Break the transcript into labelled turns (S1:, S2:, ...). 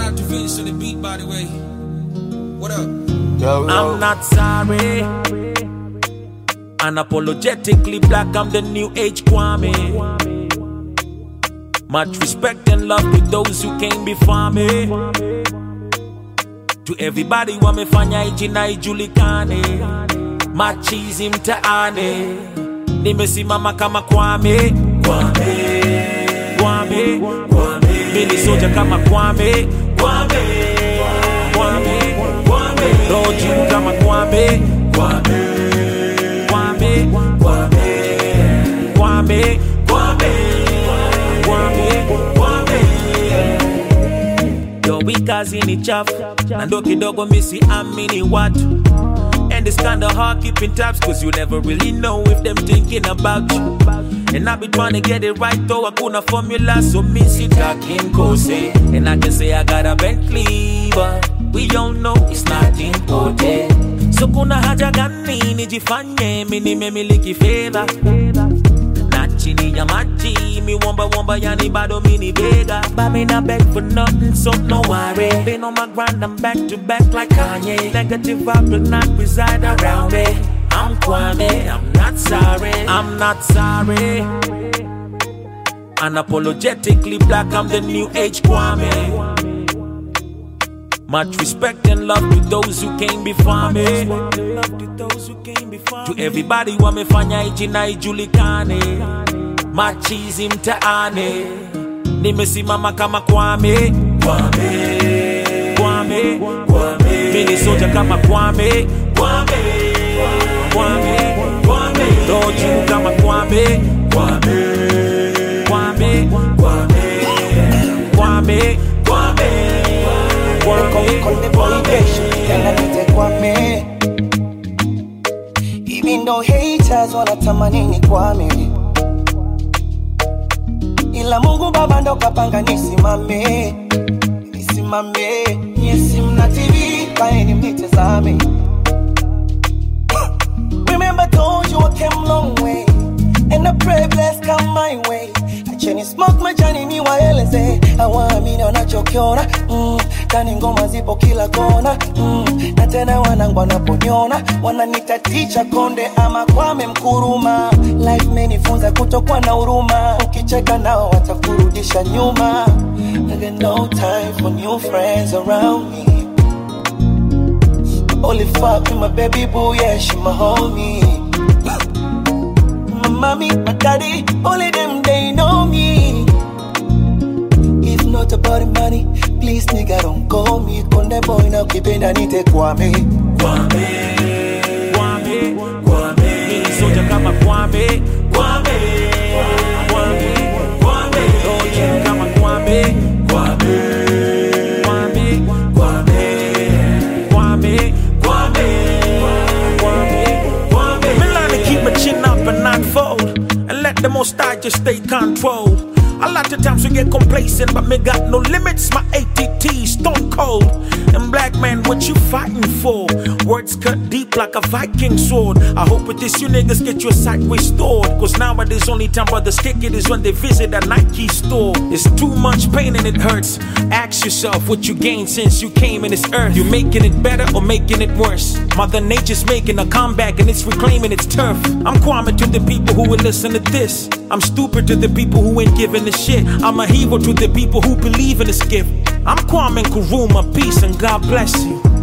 S1: out to Vince on the beat, by the way. What up?
S2: Yo.
S3: I'm not sorry. Unapologetically black, I'm the new age Kwame. Much respect and love to those who came before me. To everybody wamefanya ijina ijulikane, machizi mtaane, nimesimama kama Kwame. Kwame, Kwame, Kwame, mimi soja kama Kwame. Kwame, Kwame, Kwame, roju kama Kwame. Kwame, Kwame, Kwame, Kwame, Kwame, Kwame, Kwame. Yo, we kazini chafu na ndo kidogo misi amini watu. And it's kinda hard keeping tabs, cause you never really know if them thinking about you. And I be trying to get it right though, hakuna formula, so miss it talking kose. And I can say I got a Bentley, but we all know it's not important. So kuna haja gani nijifanye mimi nimemiliki fedha na chini ya maji mi womba yani bado mini bega. But me not beg for nothing, so no worry. Been on my grind, I'm back to back like Kanye. Negative vibe will not reside around me. I'm Kwame, I'm not sorry. I'm not sorry. Unapologetically black, I'm the new age Kwame. Much respect and love to those who came before me. To everybody wamefanya ijina ijulikane, machizi mtaane, nimesimama kama Kwame. Kwame, Kwame, Kwame, mimi soja kama Kwame. Kwame, Kwame, Kwame, roju kama Kwame. Kwame, Kwame, Kwame, Kwame, Kwame.
S2: Even though haters wanatamani ni Kwame, ila Mungu Baba ndo kapanga nisimame. Nisimame, nyesi mna TV, kaeni mnitazame. Remember told you I came long way, and I pray bless come my way. Acheni smoke majani ni waeleze, hawaamini wanachokiona. Kani ngoma zipo kila kona. Na tena wanangu wanaponiona wananita teacher Konde ama Kwame Mkuruma. Life menifunza kutokuwa na huruma, ukicheka nao watakurudisha nyuma. I got no time for new friends around me. Only fuck with my baby boo, yeah, she my homie. My mommy, my daddy, only them they know me. If not about the money, please nigga don't call me. Konde boy now kipenda nite Kwame.
S3: Kwame, Kwame, Kwame, mimi soja kama Kwame. Kwame, Kwame, Kwame, roju kama Kwame. Kwame, Kwame, Kwame, Kwame, Kwame, Kwame, Kwame. Me learn to keep my chin up and not fold, and let the Most High just stay control. A lot of times we get complacent, but me got no limits. My ATT stone cold. And black man, what you fighting for? Words cut deep like a Viking sword. I hope with this you niggas get your sight restored, cause nowadays only time brothers kick it is when they visit a Nike store. It's too much pain and it hurts. Ask yourself what you gained since you came in this earth. You making it better or making it worse? Mother Nature's making a comeback and it's reclaiming its turf. I'm Kwame to the people who will listen to this. I'm stupid to the people who ain't giving a shit. I'm a hero to the people who believe in this gift. I'm Kwame Nkrumah, peace and God bless you.